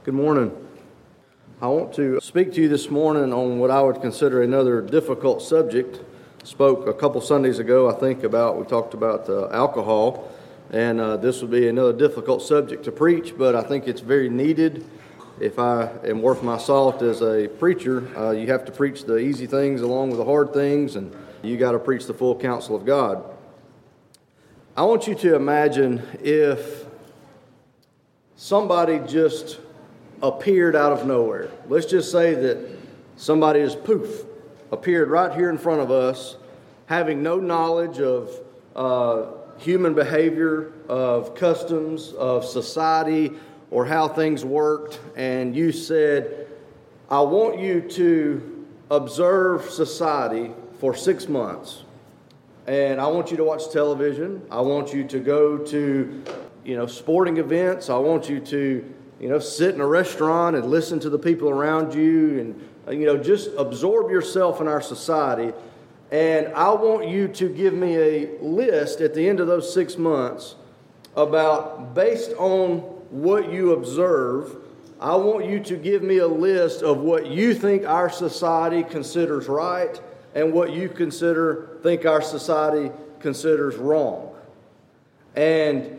Good morning. I want to speak to you this morning on what I would consider another difficult subject. Spoke a couple Sundays ago, I think, we talked about alcohol, and this would be another difficult subject to preach, but I think it's very needed. If I am worth my salt as a preacher, you have to preach the easy things along with the hard things, and you got to preach the full counsel of God. I want you to imagine if somebody just appeared out of nowhere. Let's just say that somebody just appeared right here in front of us, having no knowledge of human behavior, of customs, of society, or how things worked, and you said, I want you to observe society for 6 months, and I want you to watch television, I want you to go to sporting events, I want you to sit in a restaurant and listen to the people around you and, just absorb yourself in our society. And I want you to give me a list at the end of those 6 months about, based on what you observe, I want you to give me a list of what you think our society considers right and what you think our society considers wrong. And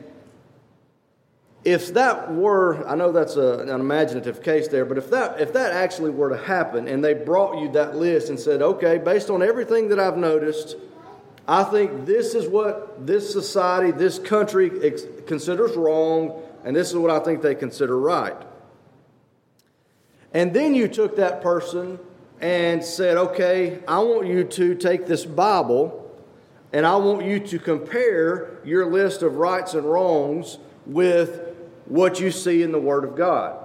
if that were, I know that's an imaginative case there, but if that actually were to happen and they brought you that list and said, okay, based on everything that I've noticed, I think this is what this society, this country considers wrong, and this is what I think they consider right. And then you took that person and said, okay, I want you to take this Bible and I want you to compare your list of rights and wrongs with what you see in the Word of God.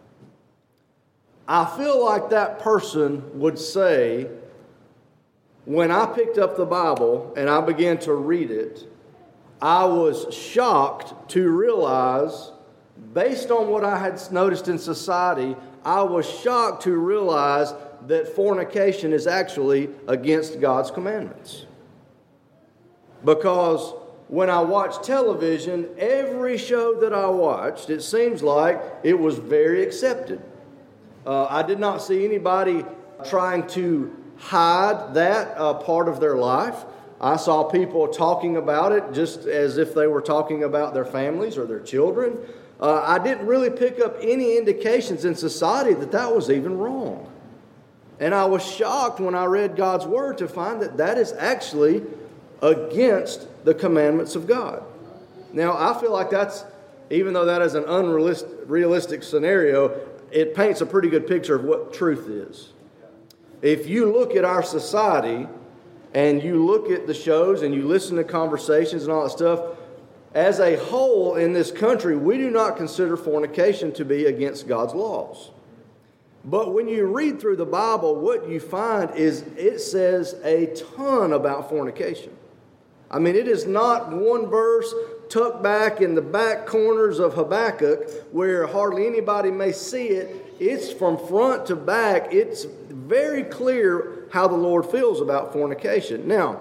I feel like that person would say, when I picked up the Bible and I began to read it, I was shocked to realize, based on what I had noticed in society, I was shocked to realize that fornication is actually against God's commandments. Because when I watched television, every show that I watched, it seems like it was very accepted. I did not see anybody trying to hide that part of their life. I saw people talking about it just as if they were talking about their families or their children. I didn't really pick up any indications in society that was even wrong. And I was shocked when I read God's Word to find that is actually against the commandments of God. Now, I feel like even though that is an unrealistic scenario, it paints a pretty good picture of what truth is. If you look at our society and you look at the shows and you listen to conversations and all that stuff, as a whole in this country, we do not consider fornication to be against God's laws. But when you read through the Bible, what you find is it says a ton about fornication. I mean, it is not one verse tucked back in the back corners of Habakkuk where hardly anybody may see it. It's from front to back. It's very clear how the Lord feels about fornication. Now,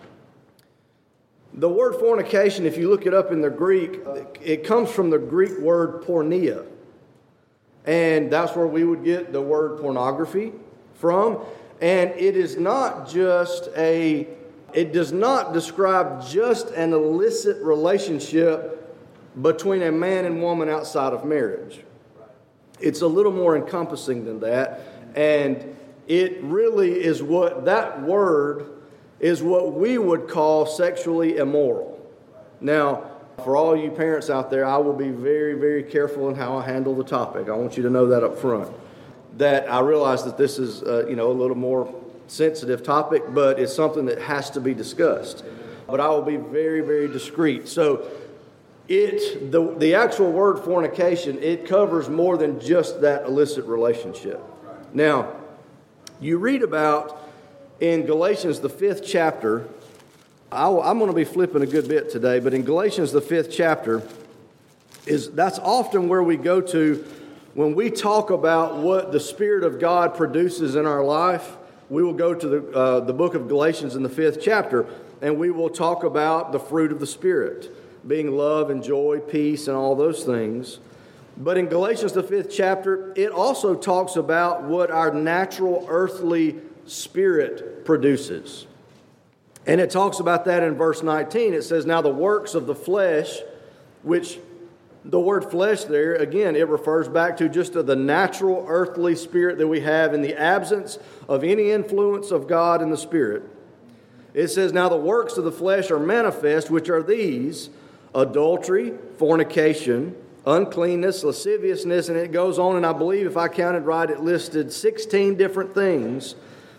the word fornication, if you look it up in the Greek, it comes from the Greek word porneia. And that's where we would get the word pornography from. And it is not just it does not describe just an illicit relationship between a man and woman outside of marriage. It's a little more encompassing than that. And it really is that word is what we would call sexually immoral. Now, for all you parents out there, I will be very, very careful in how I handle the topic. I want you to know that up front. That I realize that this is a little more sensitive topic, but it's something that has to be discussed. But I will be very, very discreet. So the actual word fornication, it covers more than just that illicit relationship. Now, you read about in Galatians, the 5th chapter, I'm going to be flipping a good bit today, but in Galatians, the 5th chapter, that's often where we go to when we talk about what the Spirit of God produces in our life. We will go to the book of Galatians in the 5th chapter, and we will talk about the fruit of the Spirit, being love and joy, peace, and all those things. But in Galatians, the 5th chapter, it also talks about what our natural earthly spirit produces. And it talks about that in verse 19. It says, now the works of the flesh, which the word flesh there, again, it refers back to just the natural earthly spirit that we have in the absence of any influence of God in the Spirit. It says, now the works of the flesh are manifest, which are these: adultery, fornication, uncleanness, lasciviousness, and it goes on, and I believe if I counted right, it listed 16 different things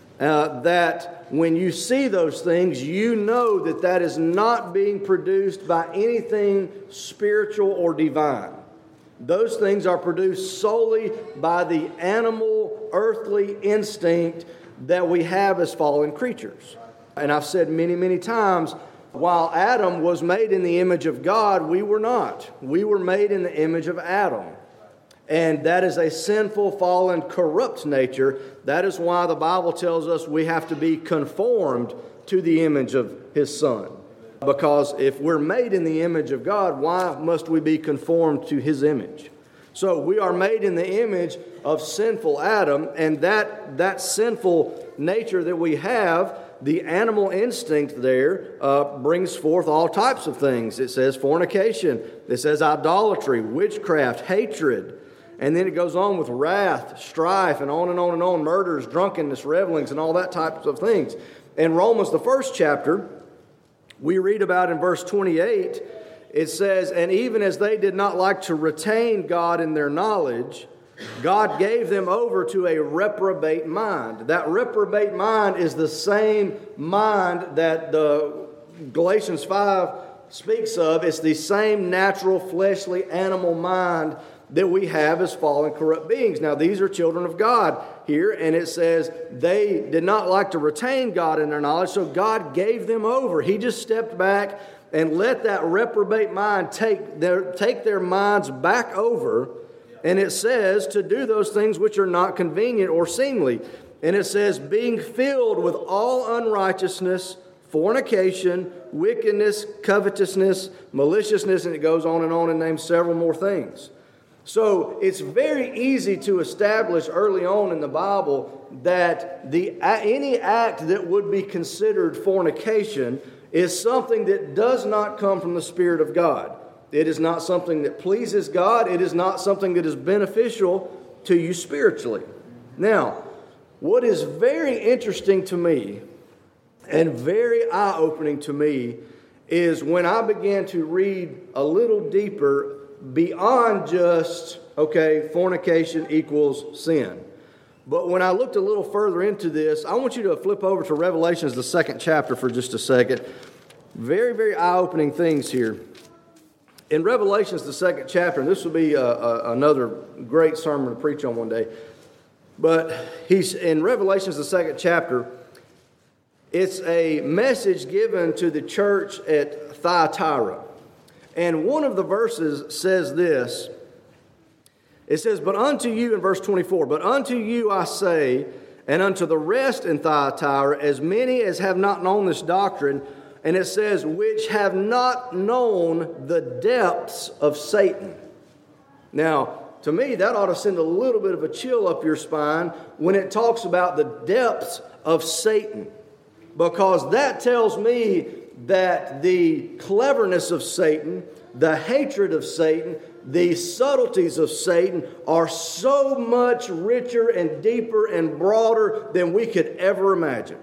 that when you see those things, you know that that is not being produced by anything spiritual or divine. Those things are produced solely by the animal, earthly instinct that we have as fallen creatures. And I've said many, many times, while Adam was made in the image of God, we were not. We were made in the image of Adam. And that is a sinful, fallen, corrupt nature. That is why the Bible tells us we have to be conformed to the image of His Son. Because if we're made in the image of God, why must we be conformed to His image? So we are made in the image of sinful Adam, and that sinful nature that we have, the animal instinct there, brings forth all types of things. It says fornication, it says idolatry, witchcraft, hatred, and then it goes on with wrath, strife, and on and on and on, murders, drunkenness, revelings, and all that types of things. In Romans, the 1st chapter, we read about in verse 28, it says, and even as they did not like to retain God in their knowledge, God gave them over to a reprobate mind. That reprobate mind is the same mind that the Galatians 5 speaks of. It's the same natural, fleshly, animal mind that we have as fallen, corrupt beings. Now, these are children of God here, and it says they did not like to retain God in their knowledge, so God gave them over. He just stepped back and let that reprobate mind take their minds back over. And it says to do those things which are not convenient or seemly. And it says, being filled with all unrighteousness, fornication, wickedness, covetousness, maliciousness, and it goes on and names several more things. So it's very easy to establish early on in the Bible that any act that would be considered fornication is something that does not come from the Spirit of God. It is not something that pleases God. It is not something that is beneficial to you spiritually. Now, what is very interesting to me and very eye-opening to me is when I began to read a little deeper beyond just, okay, fornication equals sin. But when I looked a little further into this, I want you to flip over to Revelations, the 2nd chapter for just a second. Very, very eye-opening things here. In Revelations, the 2nd chapter, and this will be another great sermon to preach on one day, but he's in Revelations, the 2nd chapter, it's a message given to the church at Thyatira. And one of the verses says this. It says, but unto you, in verse 24, but unto you I say, and unto the rest in Thyatira, as many as have not known this doctrine, and it says, which have not known the depths of Satan. Now, to me, that ought to send a little bit of a chill up your spine when it talks about the depths of Satan. Because that tells me that the cleverness of Satan, the hatred of Satan, the subtleties of Satan are so much richer and deeper and broader than we could ever imagine.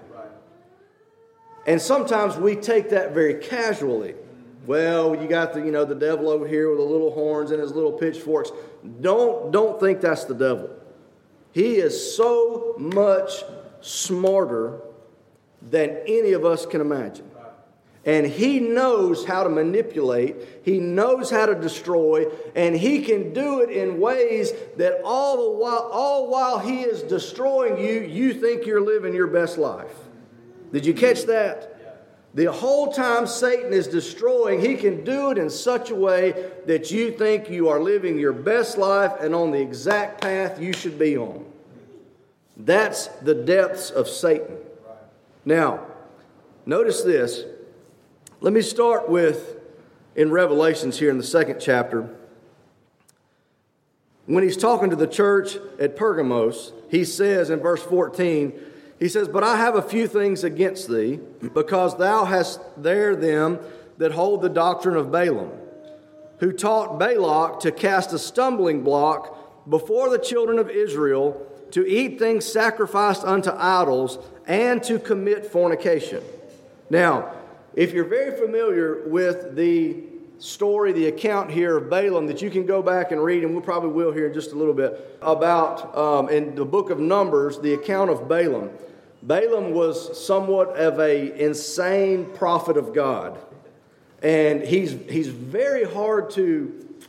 And sometimes we take that very casually. Well, you got the devil over here with the little horns and his little pitchforks. Don't think that's the devil. He is so much smarter than any of us can imagine. And he knows how to manipulate, he knows how to destroy, and he can do it in ways that all while he is destroying you, you think you're living your best life. Did you catch that? The whole time Satan is destroying, he can do it in such a way that you think you are living your best life and on the exact path you should be on. That's the depths of Satan. Now, notice this. Let me start with, in Revelations here in the 2nd chapter, when he's talking to the church at Pergamos, he says in verse 14, he says, "But I have a few things against thee, because thou hast there them that hold the doctrine of Balaam, who taught Balak to cast a stumbling block before the children of Israel, to eat things sacrificed unto idols, and to commit fornication." Now, if you're very familiar with the story, the account here of Balaam, that you can go back and read, and we'll probably will here in just a little bit, about in the book of Numbers, the account of Balaam. Balaam was somewhat of a insane prophet of God. And he's very hard to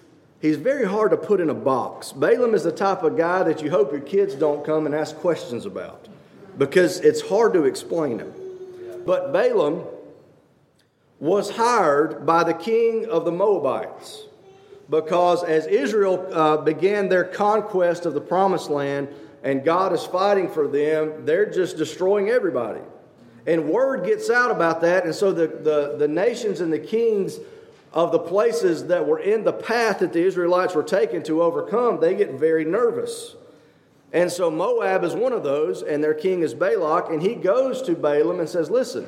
put in a box. Balaam is the type of guy that you hope your kids don't come and ask questions about, because it's hard to explain him. But Balaam was hired by the king of the Moabites, because as Israel began their conquest of the promised land and God is fighting for them, they're just destroying everybody. And word gets out about that, and so the nations and the kings of the places that were in the path that the Israelites were taking to overcome, they get very nervous. And so Moab is one of those, and their king is Balak, and he goes to Balaam and says, "Listen,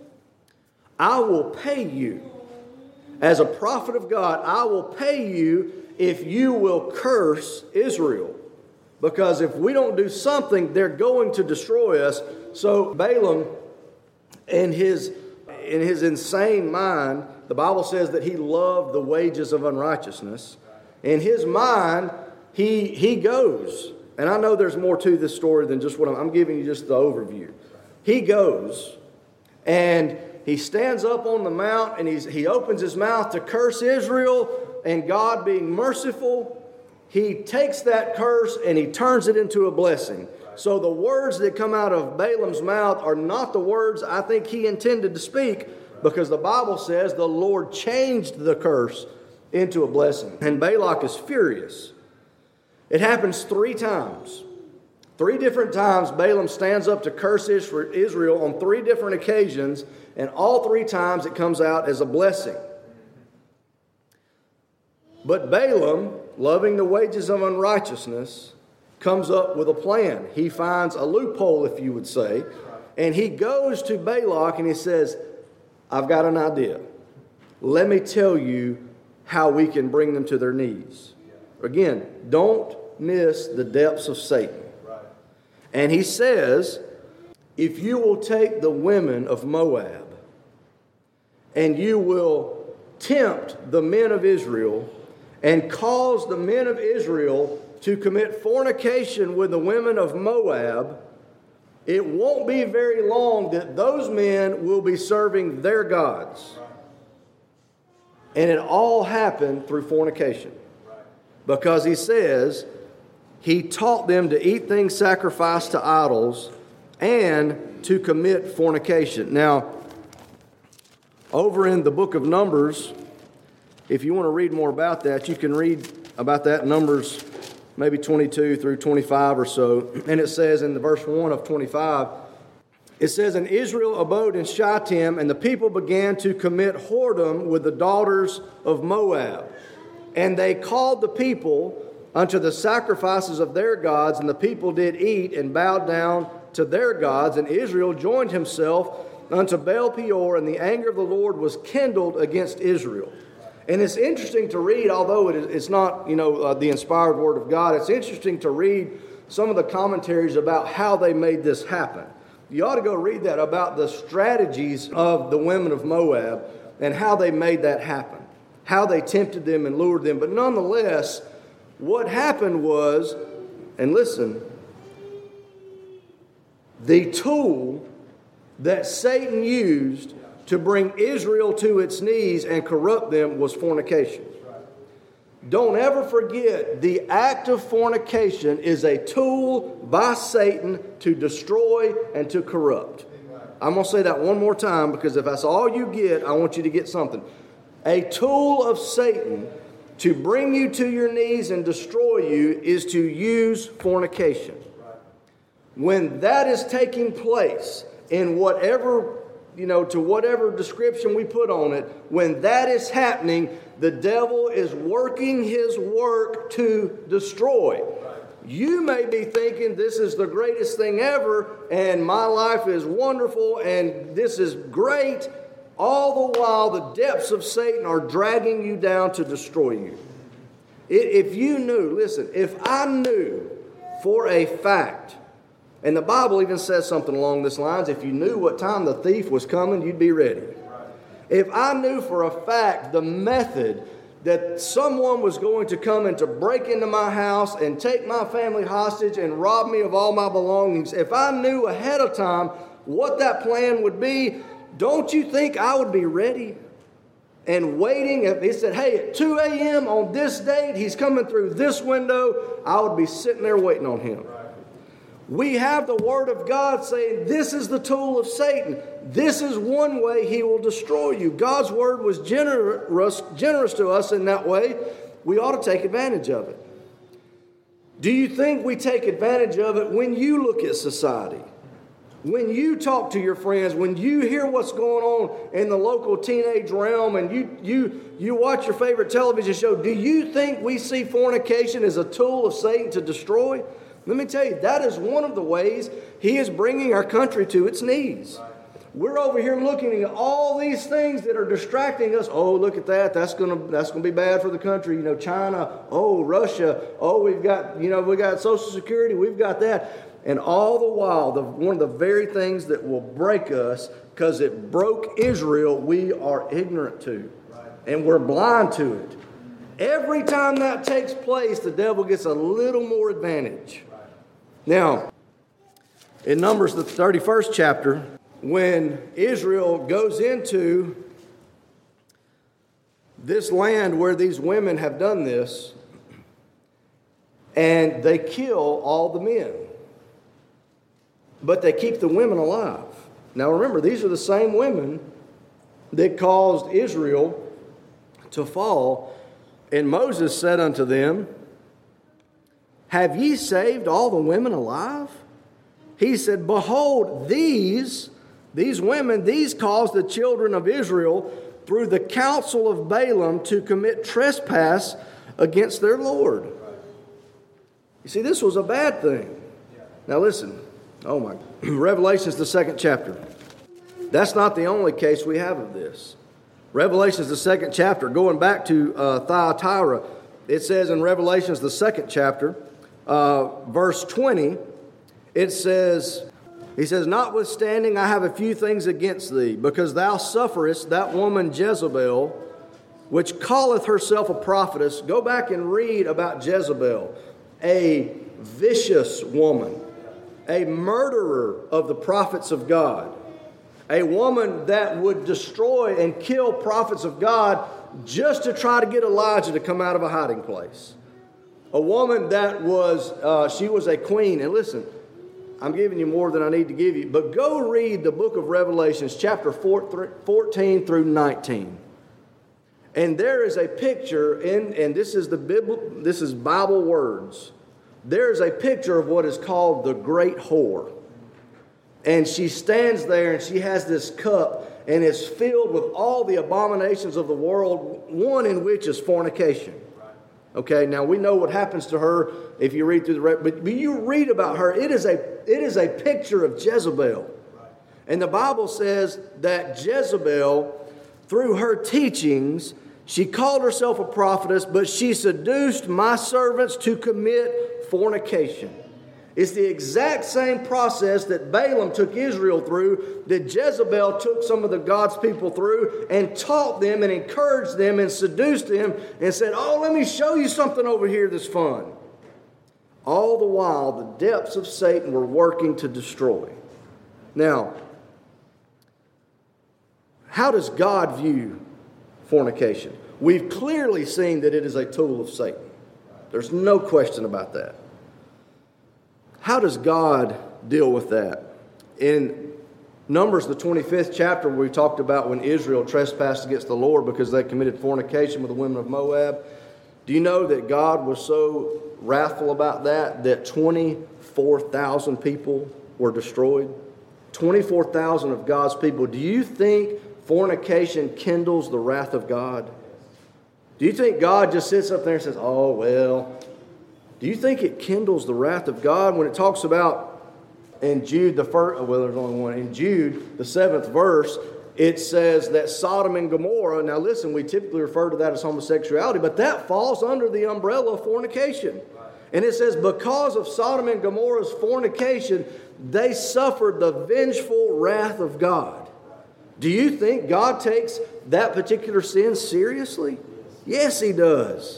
I will pay you. As a prophet of God, I will pay you if you will curse Israel. Because if we don't do something, they're going to destroy us." So Balaam, in his insane mind, the Bible says that he loved the wages of unrighteousness. In his mind, he goes. And I know there's more to this story than just what I'm giving you, just the overview. He goes and he stands up on the mount and he opens his mouth to curse Israel, and God being merciful, he takes that curse and he turns it into a blessing. So the words that come out of Balaam's mouth are not the words I think he intended to speak, because the Bible says the Lord changed the curse into a blessing. And Balak is furious. It happens 3 times. 3 different times Balaam stands up to curse Israel on 3 different occasions, and all 3 times it comes out as a blessing. But Balaam, loving the wages of unrighteousness, comes up with a plan. He finds a loophole, if you would say, and he goes to Balak and he says, "I've got an idea. Let me tell you how we can bring them to their knees." Again, don't miss the depths of Satan. And he says, "If you will take the women of Moab and you will tempt the men of Israel and cause the men of Israel to commit fornication with the women of Moab, it won't be very long that those men will be serving their gods." And it all happened through fornication. Because he says he taught them to eat things sacrificed to idols and to commit fornication. Now, over in the book of Numbers, if you want to read more about that, you can read about that in Numbers maybe 22 through 25 or so. And it says in the verse 1 of 25, it says, "And Israel abode in Shittim, and the people began to commit whoredom with the daughters of Moab. And they called the people unto the sacrifices of their gods, and the people did eat and bowed down to their gods. And Israel joined himself unto Baal Peor, and the anger of the Lord was kindled against Israel." And it's interesting to read, although it's not, the inspired word of God, it's interesting to read some of the commentaries about how they made this happen. You ought to go read that, about the strategies of the women of Moab and how they made that happen, how they tempted them and lured them. But nonetheless, what happened was, and listen, the tool that Satan used to bring Israel to its knees and corrupt them was fornication. Don't ever forget, the act of fornication is a tool by Satan to destroy and to corrupt. I'm going to say that one more time, because if that's all you get, I want you to get something. A tool of Satan to bring you to your knees and destroy you is to use fornication. When that is taking place in whatever to whatever description we put on it, when that is happening, the devil is working his work to destroy. You may be thinking this is the greatest thing ever, and my life is wonderful, and this is great. All the while, the depths of Satan are dragging you down to destroy you. If you knew, listen, if I knew for a fact, and the Bible even says something along this lines, if you knew what time the thief was coming, you'd be ready. If I knew for a fact the method that someone was going to come and to break into my house and take my family hostage and rob me of all my belongings, if I knew ahead of time what that plan would be, don't you think I would be ready and waiting? If he said, hey, at 2 a.m. on this date, he's coming through this window, I would be sitting there waiting on him. We have the Word of God saying this is the tool of Satan. This is one way he will destroy you. God's Word was generous to us in that way. We ought to take advantage of it. Do you think we take advantage of it when you look at society? When you talk to your friends, when you hear what's going on in the local teenage realm and you watch your favorite television show, do you think we see fornication as a tool of Satan to destroy? Let me tell you, that is one of the ways he is bringing our country to its knees. We're over here looking at all these things that are distracting us. Oh, look at that. That's gonna be bad for the country. China. Oh, Russia. Oh, we got Social Security. We've got that. And all the while, one of the very things that will break us, because it broke Israel, we are ignorant to. And we're blind to it. Every time that takes place, the devil gets a little more advantage. Now, in Numbers, the 31st chapter, when Israel goes into this land where these women have done this, and they kill all the men, but they keep the women alive. Now remember, these are the same women that caused Israel to fall. And Moses said unto them, have ye saved all the women alive? He said, behold, these women, these caused the children of Israel through the counsel of Balaam to commit trespass against their Lord. You see, this was a bad thing. Now listen, Revelation's the 2nd chapter. That's not the only case we have of this. Revelation's the 2nd chapter. Going back to Thyatira, it says in Revelation's the 2nd chapter, verse 20, it says, he says, notwithstanding, I have a few things against thee, because thou sufferest that woman Jezebel, which calleth herself a prophetess. Go back and read about Jezebel, a vicious woman, a murderer of the prophets of God, a woman that would destroy and kill prophets of God just to try to get Elijah to come out of a hiding place. A woman that she was a queen. And listen, I'm giving you more than I need to give you, but go read the book of Revelations, chapter 14 through 19. And there is a picture, and this is Bible words. There is a picture of what is called the great whore. And she stands there and she has this cup and it's filled with all the abominations of the world, one in which is fornication. Okay, now we know what happens to her if you read through but you read about her, it is a picture of Jezebel. And the Bible says that Jezebel, through her teachings, she called herself a prophetess, but she seduced my servants to commit fornication. It's the exact same process that Balaam took Israel through, that Jezebel took some of God's people through and taught them and encouraged them and seduced them and said, oh, let me show you something over here that's fun. All the while, the depths of Satan were working to destroy. Now, how does God view fornication? We've clearly seen that it is a tool of Satan. There's no question about that. How does God deal with that? In Numbers, the 25th chapter, we talked about when Israel trespassed against the Lord because they committed fornication with the women of Moab. Do you know that God was so wrathful about that 24,000 people were destroyed? 24,000 of God's people. Do you think fornication kindles the wrath of God? Do you think God just sits up there and says, oh, well? Do you think it kindles the wrath of God when it talks about in Jude, there's only one. In Jude, the 7th verse, it says that Sodom and Gomorrah, now listen, we typically refer to that as homosexuality, but that falls under the umbrella of fornication. And it says, because of Sodom and Gomorrah's fornication, they suffered the vengeful wrath of God. Do you think God takes that particular sin seriously? Yes, He does.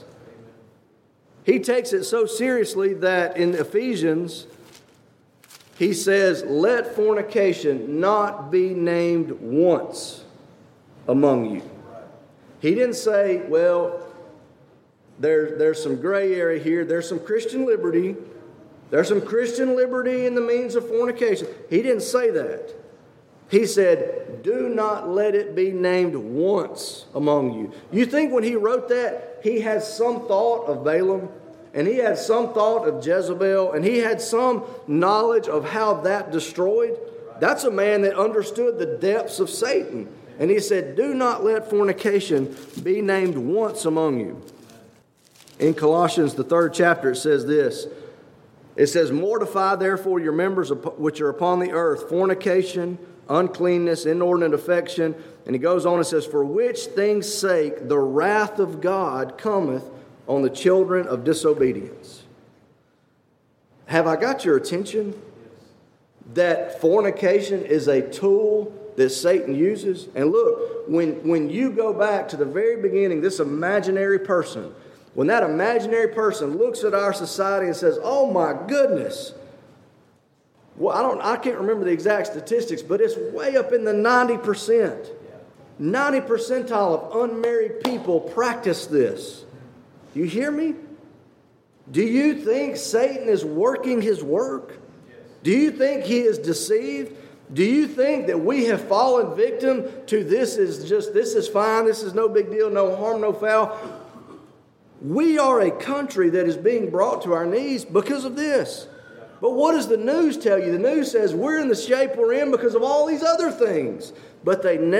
He takes it so seriously that in Ephesians, he says, let fornication not be named once among you. He didn't say, well, there's some gray area here. There's some Christian liberty. There's some Christian liberty in the means of fornication. He didn't say that. He said, do not let it be named once among you. You think when he wrote that, he had some thought of Balaam? And he had some thought of Jezebel, and he had some knowledge of how that destroyed? That's a man that understood the depths of Satan. And he said, do not let fornication be named once among you. In Colossians, the 3rd chapter, it says this. It says, mortify therefore your members which are upon the earth, fornication, uncleanness, inordinate affection. And he goes on and says, for which things' sake the wrath of God cometh on the children of disobedience. Have I got your attention? That fornication is a tool that Satan uses. And look, when you go back to the very beginning, this imaginary person, when that imaginary person looks at our society and says, oh my goodness, well, I can't remember the exact statistics, but it's way up in the 90%. 90 percentile of unmarried people practice this. You hear me? Do you think Satan is working his work? Do you think he is deceived? Do you think that we have fallen victim to this is fine, this is no big deal, no harm, no foul? We are a country that is being brought to our knees because of this. But what does the news tell you? The news says we're in the shape we're in because of all these other things. But they will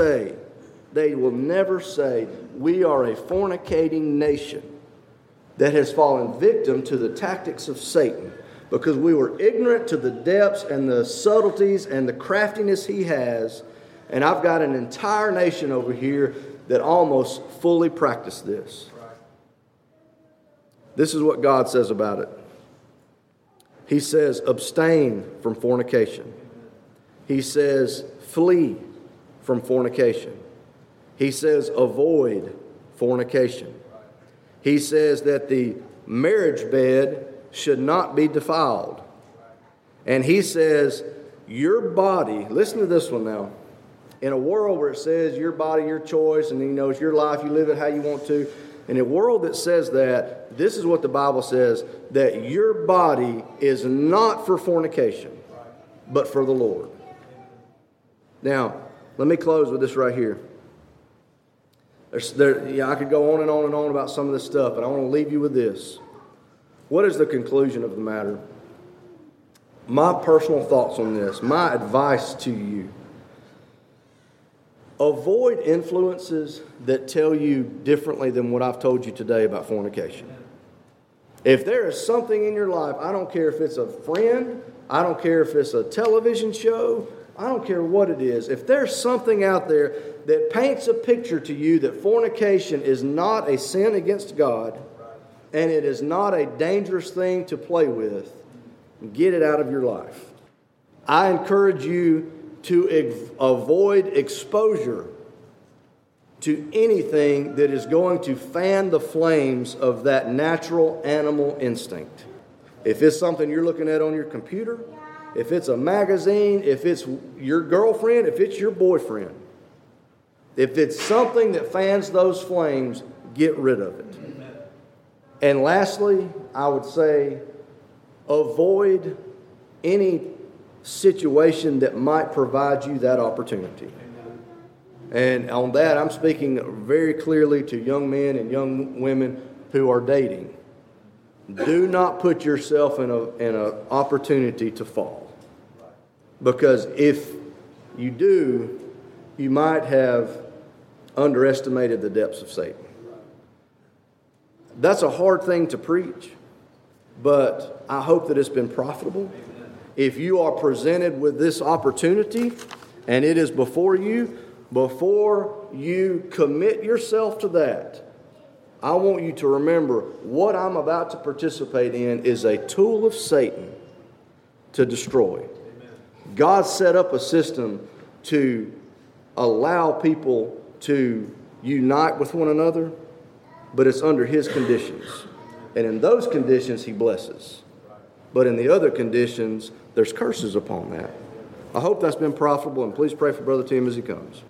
never say, we are a fornicating nation that has fallen victim to the tactics of Satan because we were ignorant to the depths and the subtleties and the craftiness he has. And I've got an entire nation over here that almost fully practice this. This is what God says about it. He says, abstain from fornication. He says, flee from fornication. He says, avoid fornication. He says that the marriage bed should not be defiled. And he says, your body, listen to this one now. In a world where it says your body, your choice, and it's your life, you live it how you want to. In a world that says that, this is what the Bible says, that your body is not for fornication, but for the Lord. Now, let me close with this right here. I could go on and on and on about some of this stuff, but I want to leave you with this. What is the conclusion of the matter? My personal thoughts on this, my advice to you. Avoid influences that tell you differently than what I've told you today about fornication. If there is something in your life, I don't care if it's a friend, I don't care if it's a television show, I don't care what it is. If there's something out there that paints a picture to you that fornication is not a sin against God and it is not a dangerous thing to play with, get it out of your life. I encourage you to avoid exposure to anything that is going to fan the flames of that natural animal instinct. If it's something you're looking at on your computer, if it's a magazine, if it's your girlfriend, if it's your boyfriend, if it's something that fans those flames, get rid of it. And lastly, I would say avoid any situation that might provide you that opportunity. And on that, I'm speaking very clearly to young men and young women who are dating. Do not put yourself in an opportunity to fall. Because if you do, you might have underestimated the depths of Satan. That's a hard thing to preach, but I hope that it's been profitable. If you are presented with this opportunity and it is before you commit yourself to that, I want you to remember what I'm about to participate in is a tool of Satan to destroy. God set up a system to allow people to unite with one another, but it's under His conditions. And in those conditions, He blesses. But in the other conditions, there's curses upon that. I hope that's been profitable, and please pray for Brother Tim as he comes.